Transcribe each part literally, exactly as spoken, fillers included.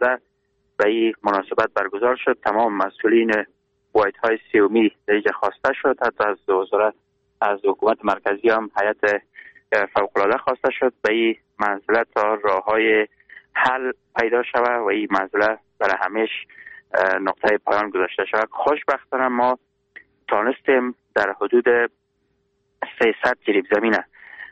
خانواده به این مناسبت برگزار شد. تمام مسئولین وایت های سیومی در اینجا خواسته شد، حتی از وزارت از حکومت مرکزی هم هیئت فوق‌العاده خواسته شد به این منزله تا راه های حل پیدا شود و این منزله برای همیش نقطه پایان گذاشته شود. خوشبختانه ما تانستیم در حدود سیصد جریب زمینه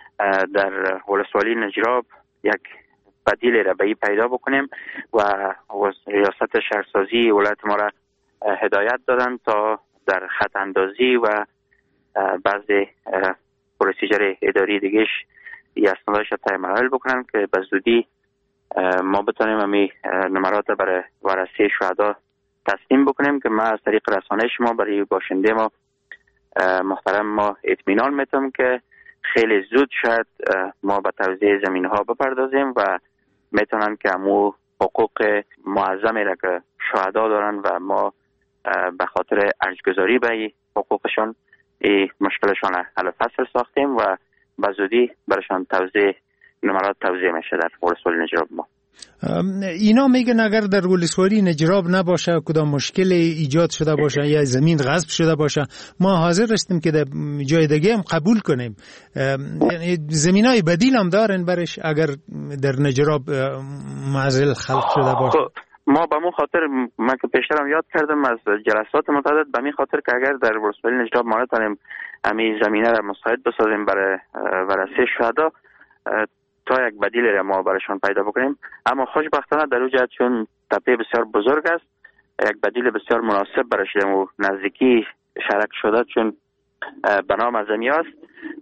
در ولسوالی نجراب یک بدیل را به این پیدا بکنیم و ریاست شهرسازی ولایت ما را هدایت دادن تا در خط اندازی و بعضی پروسیجر اداری دیگهش اسنادش را تعیین عمل بکنن که به زودی ما بتونیم امی نمرات برای وارسی شهدا تسلیم بکنیم که ما از طریق رسانه شما برای باشنده ما محترم ما اطمینان میتونم که خیلی زود شاید ما به توزیع زمین ها بپردازیم و میتونن که امو حقوق معظمی را که شهدا دارن و ما به خاطر ارزگذاری به حقوقشان این مشکلشان حل فصل ساختیم و به زودی برشان توزیع نمرات توزیع میشه در ولسوالی نجراب ما. اینا میگن اگر در ولسوالی نجراب نباشه، کدام مشکل ایجاد شده باشه یا زمین غصب شده باشه، ما حاضر هستیم که در جای دیگه هم قبول کنیم. یعنی زمینای بدیل هم دارن برش اگر در نجراب معزل خلق شده باشه. ما به مون خاطر من که پیشترم یاد کردم از جلسات متعدد به می خاطر که اگر در ولسوالی نجراب ما نتونیم همین زمینه را مساعد بسازیم برای ورثه شهدا تا یک بدیل را ما برایشان پیدا بکنیم، اما خوشبختانه در اون جهت چون تپه بسیار بزرگ است یک بدیل بسیار مناسب برای شدیم و نزدیکی شرک شده چون به نام اعظمی است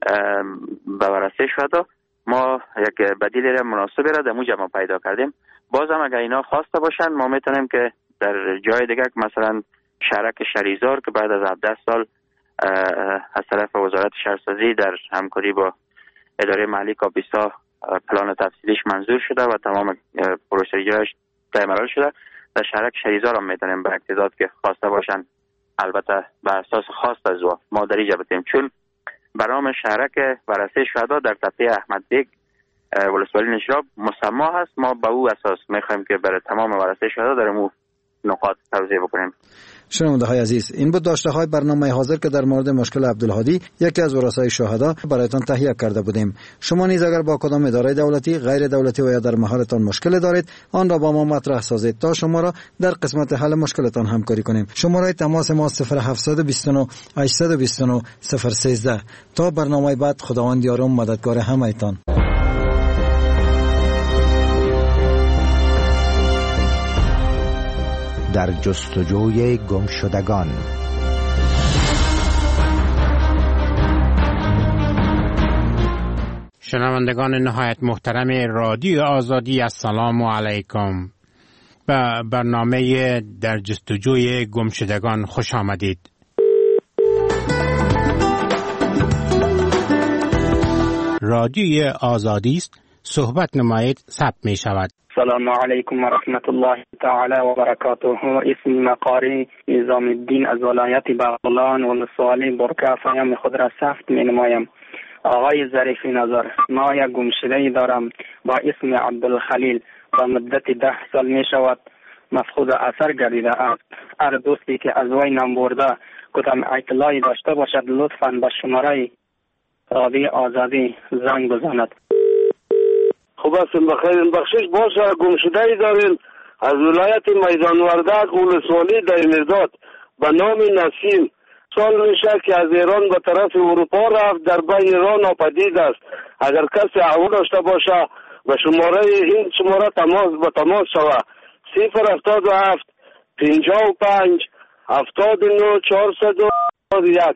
به ورثه شهدا ما یک بدیل را مناسب را در اونجا ما پیدا کردیم. باز هم اگر اینا خواسته باشن ما میتونیم که در جای دیگه مثلا شرک شریزار که بعد از هفده سال از طرف وزارت شهرسازی در همکاری با اداره محلی کاپیسا پلان تفصیلیش منظور شده و تمام پروسیجرش تعیین عمل شده، در شرک شریزار هم میتونیم به اقتضاد که خواسته باشن البته به اساس خواست از او ما در اینجا بتیم چون برنامه شرک ورثه شهدا در تپه احمد بیگ ولسوالی نجراب مسما هست. ما به او اساس میخوایم که برای تمام ورثه شهدا در مو نقاط توزیع بکنیم. شنونده های عزیز، این بود داشته های برنامه حاضر که در مورد مشکل عبدالهادی یکی از ورثای شهدا برایتان تهیه کرده بودیم. شما نیز اگر با کدام اداره دولتی، غیر دولتی و یا در محلتان مشکل دارید آن را با ما مطرح سازید تا شما را در قسمت حل مشکلتان همکاری کنیم. شماره تماس ما صفر هفت دو نه هشت دو نه صفر یک سه. تا برنامه بعد خداوند یار و مددگار همه‌تان. در جستجوی گمشدگان. شنوندگان نهایت محترم رادیو آزادی، السلام علیکم. به برنامه در جستجوی گمشدگان خوش آمدید. رادیوی آزادی است، صحبت نمایید ثبت می شود. السلام علیکم و رحمت الله تعالی و برکاته. اسم مقاری نظام الدین از ولایت بغلان و ولسوالی برکه فیم خود را ثبت می نمایم. آقای ظریفی نظر، ما یک گمشده‌ای دارم با اسم عبدالخلیل و مدت ده سال می شود مفقود اثر گردیده است. هر دوستی که از وی نام برده کدام اطلاعی داشته باشد لطفاً به شماره رادیو آزادی زنگ بزند. خوب است، بخیر بخشش باشه. گمشده‌ای داریم از ولایت میدان وردک ولسوالی دایمیرداد به نام نسیم. سال میشه که از ایران به طرف اروپا رفت، در بین ایران ناپدید است. اگر کسی احوال داشته باشه به شماره این شماره تماس به تماس شود صفر هفتاد و هفت پنجاه و پنج هفتاد و نه چهارصد و یک.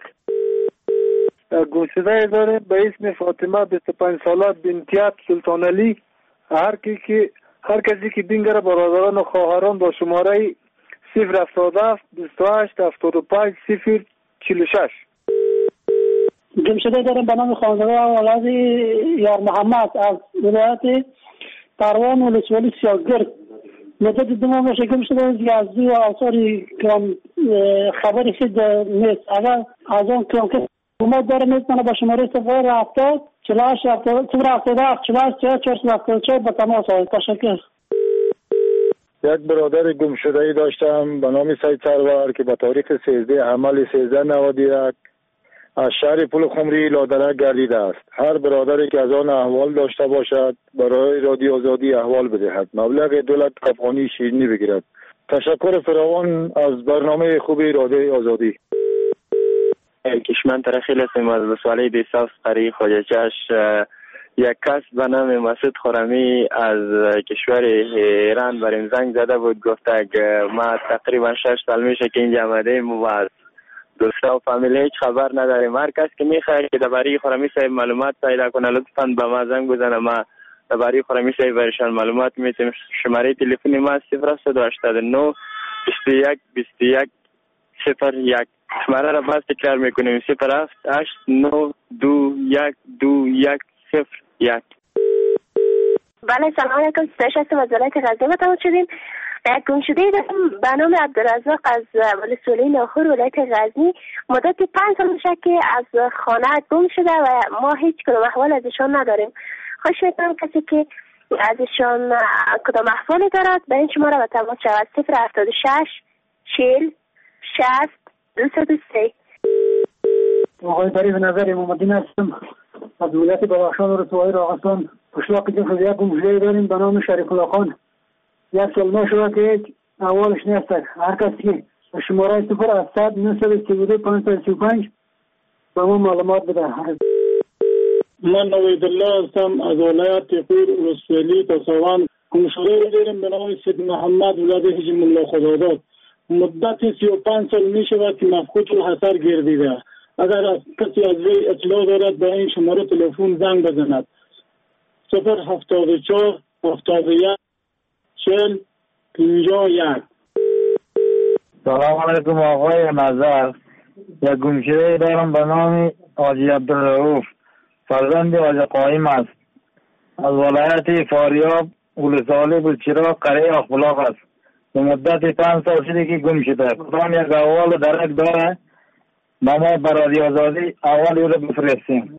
گمشده داریم به اسم فاطمه بیست و پنج ساله بنتیات سلطان علی. هر کی که هر کسی که بینگره برادران و خواهران با شماره صفر هفتاد و هفت بیست و هشت هفتاد و پنج صفر چهل و شش. گمشده داریم به نام خانزاده اولاد یار محمد از ولایت پروان ولسوالی سیاگرد. مدت دو ماه باشه گمشده از دو آثار کم خبری شد نیست. اگر از اون کم که اومد داره میتونه با شماره صفر هفتاد چهل و هشت هفتاد صفر هفتاد و هفت چهل و هشت چهارصد و هفتاد و چهار به تماس آید. تشکر. یک برادر گم شده ای داشتم به نام سید سرور که به تاریخ سیزده حمل سیزده نود و یک از شهر پل خمری لادرک گردیده است. هر برادری که از آن احوال داشته باشد برای رادیو آزادی احوال بدهد، مبلغ دو لک افغانی شیرینی بگیرد. تشکر فراوان از برنامه خوبی رادیو آزادی. کشمن ترخیل هستیم از بسوالی دیساف قری خواجه‌چش. یک کس به نام مسعود خرمی از کشور ایران بریم زنگ زده بود، گفته که ما تقریبا شش سال میشه که اینجا آمدیم و از دوستا و فامیل هیچ خبر نداریم. هر کس که میخواد که درباره خرمی صاحب معلومات پیدا کنه لطفاً به ما زنگ بزنه، ما درباره خرمی صاحب برشان معلومات میتیم. شماره تلفنی ما صفر هفت هشت نه بیست و یک بیست و یک صفر یک. شماره را باز تکرار میکنیم صفر هفت هشت نه دو یک دو یک صفر یک. بله سلام علیکم، ستایش هستم از ولایت غزنی متوجه شدیم. یک گمشده دارم به نام عبدالرزاق از ولسوالی ناخور ولایت غزنی. مدت پنج سال میشه که از خانه گم شده و ما هیچ کدام احوال ازشان نداریم. خواهش میکنم کسی که ازشان کدام احوالی دارد به این شماره به تماس شود صفر هفتاد و شش چهل شصت دویست و سه. آقای طریق نظر محمدین هستم از ولایت بدخشان و رسوایی راغستان. قشلاق جنس یک گمشده داریم به نام شریف الله خان. یک سال ما شده که هیچ احوالش نیست. هر کسی که شماره صفر هفتصد نهصد سی و دو پانصد سی و پنج به ما معلومات بده. من نوید الله هستم از ولایت تیپور ولسوالی تاسوان. گمشده داریم به نام سید محمد ولد حجم الله خداداد. مدت سی و پنج سال می شود که مفقود الحصر گردیده. اگر از کسی از وی اطلاع دارد به این شماره تلفن زنگ بزند صفر هفتاد و چهار هفتاد و یک چهل پنجاه و یک. سلام علیکم آقای نظر. یک گمشده دارم به نام حاجی عبدالرؤوف فرزند حاجی قایم است از ولایت فاریاب ولسوالی بلچراغ قریه اخبلاغ است. به مدت پنج سال شده که گم شده. کدام یک احوال درک داره ما ما برای آزادی احوال او را بفرستیم.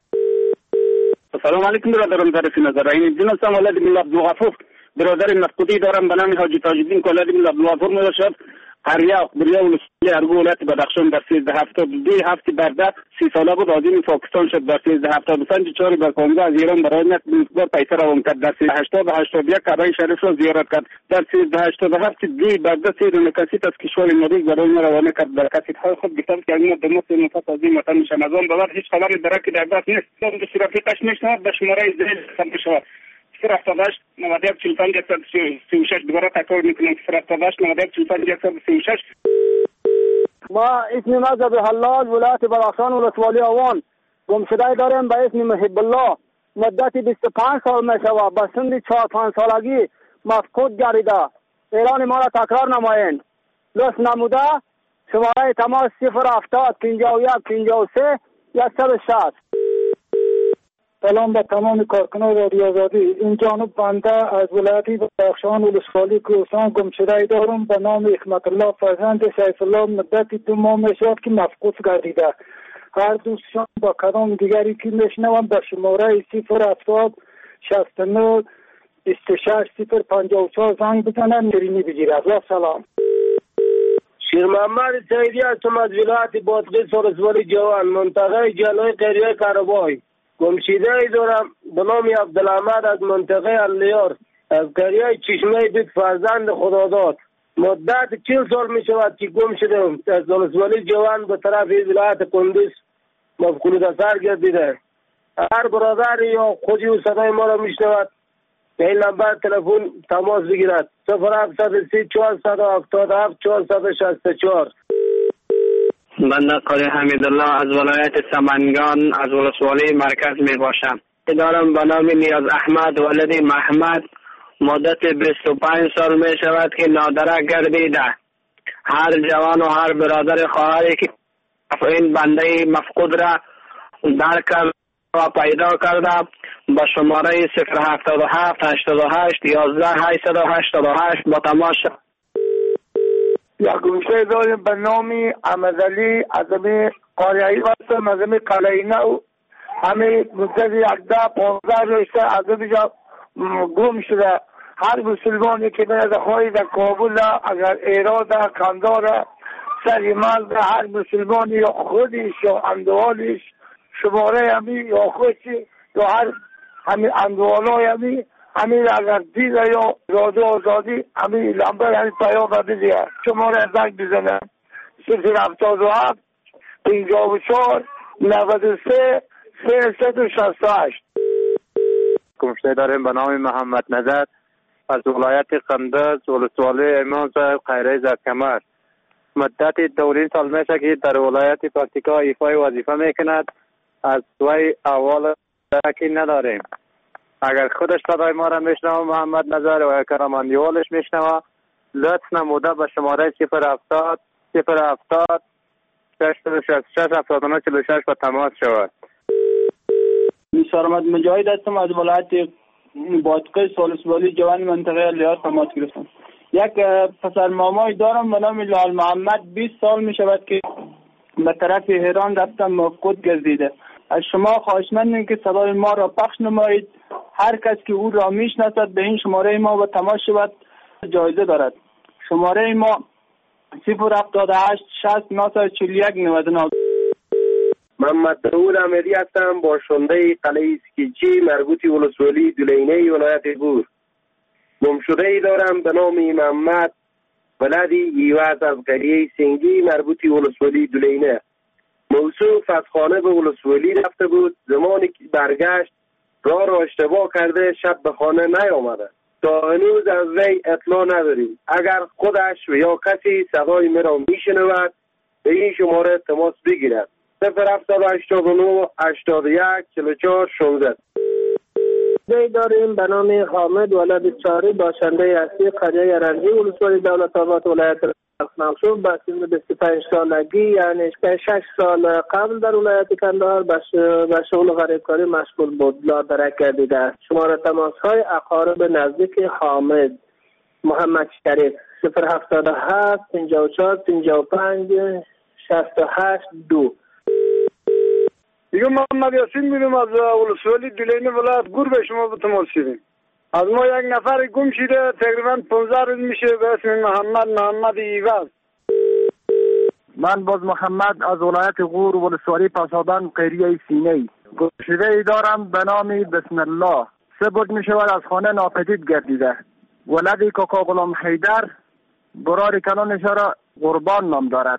سلام علیکم برادران طرف نظر این دین هستم ولد من عبدالغفور. برادر مفقودی دارم به نام حاجی تاج الدین که ولد من عبدالغفور می باشد. قریه اخبریه ولسوالی ارگو ولایت بدخشان در سیزده هفتاد و دو هفته برده سی ساله بود عازم پاکستان شد. در سیزده هفتاد و پنج چهار بر کامگاه از ایران برای نقل مقدار پیسه روان کرد. در سیزده هشتاد و هشتاد و یک کعبه شریف را زیارت کرد. در سیزده هشتاد و هفت دوی برده سیر نکسیت از کشور مریض برای ما روانه کرد. در کسیت‌های خود گفت که اگر در مصر نفس از این وطن میشم از آن به بعد هیچ خبری درک در دست نیست. دارم که رفیقش میشنود به شماره زیل سمت شود صفر هفتاد و هشت نود و یک چهل و پنج صد و سی و شش. دوباره تکرار میکنم صفر هفتاد و هشت نود و یک چهل و پنج صد و سی و شش. ما اسم مذهب حلاج ولایت بدخشان ولسوالی آوان گمشده داریم به اسم محب الله. مدت بیست و پنج سال می شود. به سن چهار پنج سالگی مفقود گردیده. ایران ما را تکرار نمایند. لطف نموده شماره تماس صفر هفتاد پنجاه و یک پنجاه و سه صد و شصت. سلام به تمام کارکنان رادیو آزادی. این جانب بنده از ولایت بدخشان ولسوالی کوهستان گمشده دارم به نام حکمت الله فرزند سیف الله. مدت دو ماه می شود که مفقود گردیده. هر دوستشان با کدام دیگری که میشنوم به شماره صفر هفتاد شصت و نه بیست و شش صفر پنجاه و چهار زنگ بزنن شیرینی بگیرد. و سلام. شیر محمد سیدی هستم از ولایت بادغیس ولسوالی جوان منطقه جلوی قریه کربای. گمشده ای دارم به نام عبدالحمد از منطقه الیار از قریه چشمه بیت فرزند خداداد. مدت چهل سال می شود که گم شدم. از ولسوالی جوان به طرف ولایت کندوز مفقود الحصر گردیده. هر برادر یا خودی و صدای ما را می شنود به این نمبر تلفن تماس بگیرد صفر هفتصد و سی چهارصد و هفتاد و هفت چهارصد و شصت و چهار. بنده قاری حمیدالله از ولایت سمنگان از ولسوالی مرکز می باشم. دارم به نام نیاز احمد ولد محمد. مدت بیست و پنج سال می شود که نادرک گردیده. هر جوان و هر برادر خواهری که این بنده مفقود را درک و پیدا کرده با شماره صفر هفتاد و هفت هشتاد و هشت یازده هشتصد و هشتاد و هشت با تماس شد. یک گمشده داریم به نام احمدعلی از همه قاریایی هستم از همه قلعه نو. همه مدت یک ده پانزده رشته از همه جا گم شده. هر مسلمانی که در خواهی در کابل اگر ایراد کندار سری مال در هر مسلمانی یا خودش یا اندوالش شماره همی یا خودشی یا هر همین اندوالای همی همین اگر دیده یا راده آزادی همین لنبر همین پیام بده شماره زنگ بزنه صفر هفتاد و هفت پنجاه و چهار نود و سه سیصد و شصت و هشت. گمشده داریم به نام محمد نظر از ولایت قندز ولسوالی امام صاحب خیره زرکمر. مدت دورین سال میشه که در ولایت پکتیکا ایفای وظیفه میکند. از وی اول درکی نداریم. اگر خودش صدای ما را میشنوه محمد نظر و کرماندیوالش میشنوه لطف نموده به شماره صفر هفتاد صفر هفتاد شش شش شش هفتاد و نه چهل و شش به تماس شود. سرمد مجاهد هستم از ولایت بادغیس ولسوالی جوان منطقه لیات تماس گرفتم. یک پسر مامای دارم به نام لال محمد بیست سال می شود که به طرف ایران رفتم مفقود گردیده. از شما خواهشمندیم که صدای ما را پخش نمایید. هر کس که او را میشناسد به این شماره ما و تماس شود جایزه دارد. شماره ما صفر هفتاد و هشت شصت نهصد و چهل و یک نود و نه. محمد داود احمدی هستم، باشنده قلعه اسکیچی مربوطی ولسوالی دولینه ولایت گور. گمشده ای دارم به نام محمد ولدی ایواز از قریه سنگی مربوطی ولسوالی دولینه. موصوف از خانه به ولسوالی رفته بود. زمانی که برگشت راه را اشتباه کرده شب به خانه نیامده. تا هنوز از وی اطلاع نداریم. اگر خودش و یا کسی صدای مرا میشنود به این شماره تماس بگیرد. صفر هفتاد و هشتاد و نه هشتاد و یک چهل و چهار شانزده. دی داریم به نام حامد ولد چاری باشنده اصلی قریه رنجی ولسوالی دولت آباد ولایت نقشون با سن بیست و پنج سالگی یعنی شش سال قبل در ولایت کندهار به شغل غریبکاری مشغول بود. لادرک گردیده است. شماره تماس های اقارب نزدیک حامد محمد شریف صفر هفتاد و هفت پنجاه و چهار پنجاه و پنج شصت و هشت دو. دیگه محمد یاسین میرم از ولسوالی دولینه ولایت گور به شما به تماس شدیم. از ما یک نفر گم شده تقریبا پانزده روز میشه به اسم محمد محمد ایواز. من باز محمد از ولایت غور ولسوالی پاسابان قریه سینه گمشده ای دارم به نام بسم الله. سه بود میشود از خانه ناپدید گردیده. ولدی کاکا غلام حیدر برای کلانش را قربان نام دارد.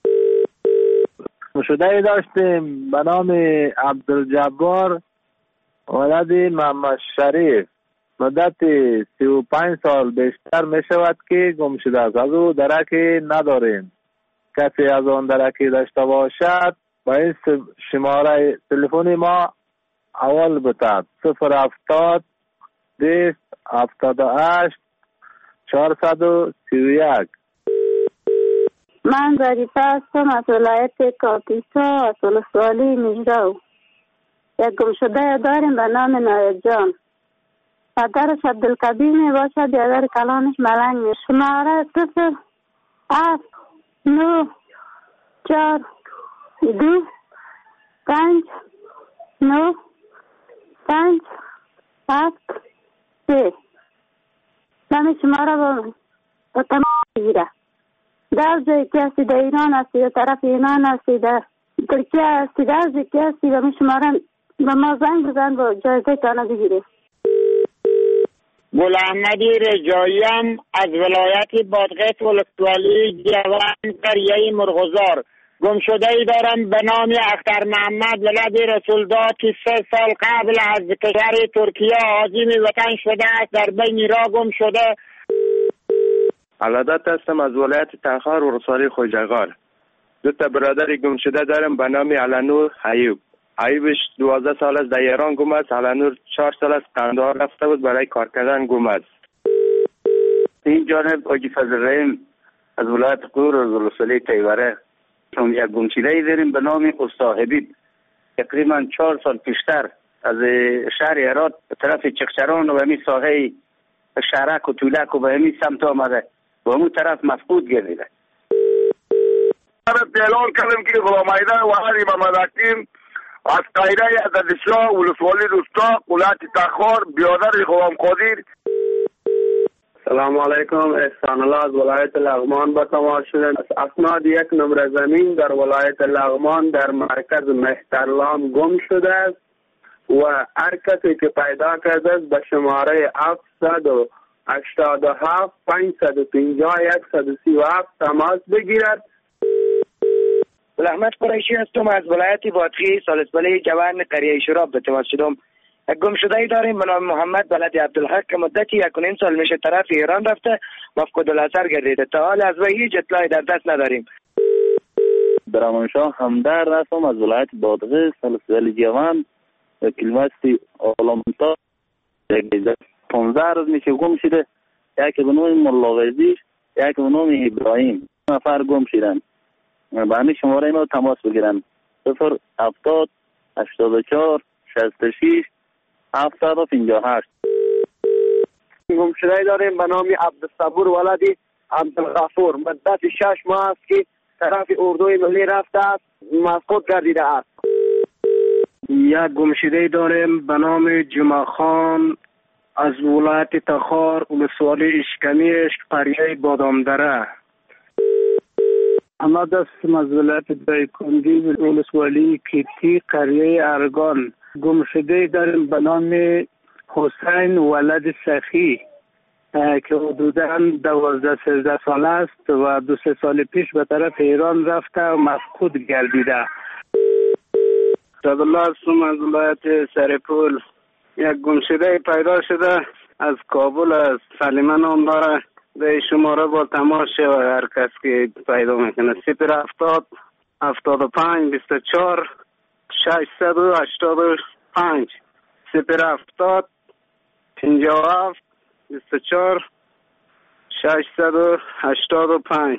گمشده ای داشتیم به نام عبدالجبار ولد محمد شریف. مدت سی و پنج سال بیشتر می شود که گم شده است. از او درکی نداریم. کسی از آن درکی داشته باشد با این شماره تلفنی ما اول بتاد صفر هفتاد بیست هفتاد و هشت چهارصد و سی و یک. من ظریفه هستم از ولایت کاپیسا از ولسوالی مجرو. یک گمشده داریم به نام نایب جان. پدرش عبدالکبیر می باشد. بیادر کلانش ملنگ می. شماره صفر هفت نو چار دو پنج نو پنج هفت سه. نمی شماره با با تمام بگیره. در جایی که هستی در ایران هستی در طرف ایران هستی در ترکیه هستی در جایی که هستی و می شماره به ما زنگ بزن با جایزه تانه بگیره. گل احمدی رجاییم از ولایت بادغیس ولسوالی جوان قریه مرغزار. گمشده ای دارم به نام اختر محمد ولد رسولداد که سه سال قبل از کشور ترکیه عازم وطن شده است. در بین راه گم شده. علادت هستم از ولایت تخار ولسوالی خوجغار. دو تا برادر گم شده دارم به نام علنور ایوب. ایوبش دوازده سال از در ایران گم است. علنور چهار سال از قندهار رفته بود برای کار کردن گم است. این جانب حاجی فضل رحیم از ولایت غور ولسوالی تیوره. چون یک گمشده ای داریم به نام استاد حبیب. تقریبا چهار سال پیشتر از شهر هرات به طرف چقچران و همین ساحه شهرک و طولک و به همین سمت آمده و همون طرف مفقود گردیده. اعلان کردم که غلام حیدر و علی محمد حکیم از قیره عددشاه ولسوالی رستاق ولایت تخار بیادر غلام قادر سلام علیکم. احسان الله از ولایت لغمان به تماس شدن. اسناد یک نمره زمین در ولایت لغمان در مرکز مهترلام گم شده است و هر کسی که پیدا کرده است به شماره هفتصد و هشتاد و هفت پانصد و پنجاه صد و سی و هفت تماس بگیرد. احمد قریشی هستم از ولایت بادغیس سالسبله جوان قریه شراب به تماس شدم. یک گم شده ای داریم به نام محمد بلد عبدالحق که مدتی یک و نیم سال میشه طرف ایران رفته مفقود الاثر گردیده. تا حال از وی هیچ اطلاعی در دست نداریم. برامانشاه همدرد هستم از ولایت بادغیس سالسبله جوان کلمستی آلامتا پانزده روز میشه گم شده. یکی به نام ملاوزی یکی به نام ابراهیم نفر گم شدن. به همین شماره ما تماس بگیرن صفر هفتاد هشتاد و چهار شصت و شش هفتاد و پنجاه و هشت. گم شده داریم به نام عبدالصبور ولدی عبدالغفور مدت شش ماه است که طرف اردوی ملی رفته است مفقود گردیده است. یک گم شده داریم به نام جمعه خان از ولایت تخار ولسوالی اشکمی عشق قریه بادامدره. احمد هستم از ولایت دایکندی ولسوالی کیتی قریه ارگان. گم شده داریم به نام حسین ولد سخی که حدوداً دوازده سیزده سال است و دو سه سال پیش به طرف ایران رفته و مفقود گردیده. عبدالله هستم از ولایت سرپول. یک گم شده پیدا شده از کابل از سلیمه نام داره. به شماره با تماس شود هر کس که پیدا میکنه. صفر هفتاد هفتاد و پنج بیست و چهار ششصد و هشتاد و پنج صفر هفتاد پنجاه و هفت بیست و چهار ششصد و هشتاد و پنج.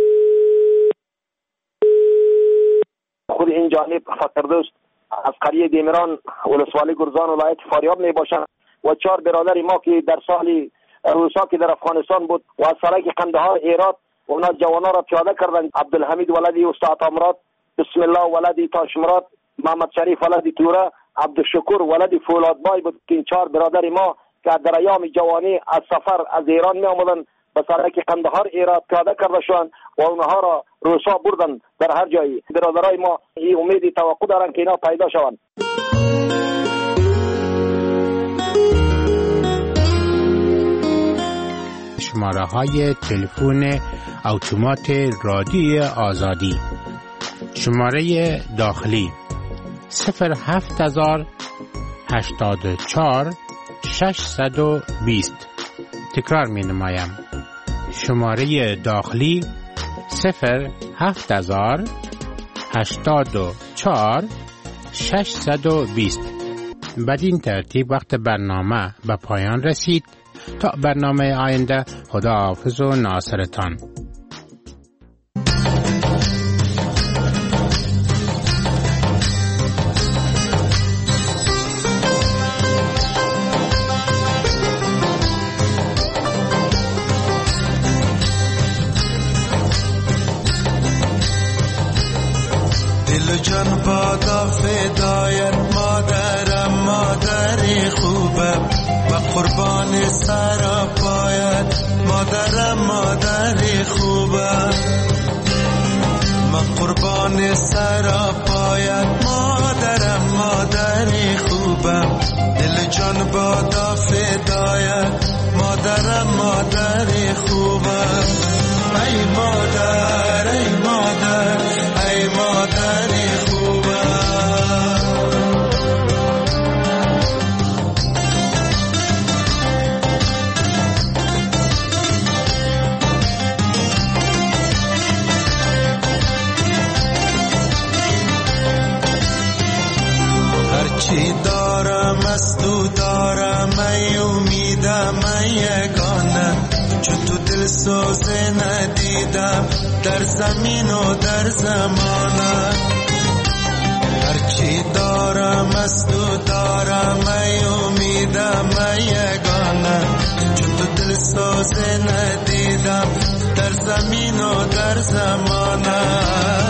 خود این جانب فقردوست از قریه دیمران ولسوالی گرزان ولایت فاریاب می باشند و چهار برادر ما که در سال روسا که در افغانستان بود و از سرک قندهار ایراد و اونا جوانا را پیاده کردن. عبدالحمید ولدی استاد امراد، بسم الله ولدی تاشمراد، محمد شریف ولدی توره، عبدالشکور ولدی فولادبای بود که این چهار برادر ما که در ایام جوانی از سفر از ایران می آمدن به سرک قندهار ایراد پیاده کرده شدند و اونها را روسا بردن در هر جایی. برادرای ما این امید توقع دارن که اینا پیدا شوند. شماره های تلفن اتومات رادیوی آزادی. شماره داخلی صفر هفت هزار هشتاد و چهار ششصد و بیست. تکرار می نمایم. شماره داخلی صفر هفت هزار هشتاد و چهار ششصد و بیست. بدین ترتیب وقت برنامه به پایان رسید. تا برنامه آینده خدا حافظ و ناصرتان. دل جان بادا فدایت مادرم مادری خوبم و قربان سر پایت مادرم مادری خوبم من قربان سر پایت مادرم مادری خوبم دل جان بادا فدایت مادرم مادری خوبم ای مادر ای مادر ای مادری خوبم هرچی دارم از تو دارم ای امیدم ای یگانه چون تو دل سوزه ندیدم در زمین و در زمانه هرچی دارم از تو دارم ای امیدم ای یگانه چون تو دل سوزه ندیدم در زمین و در زمانه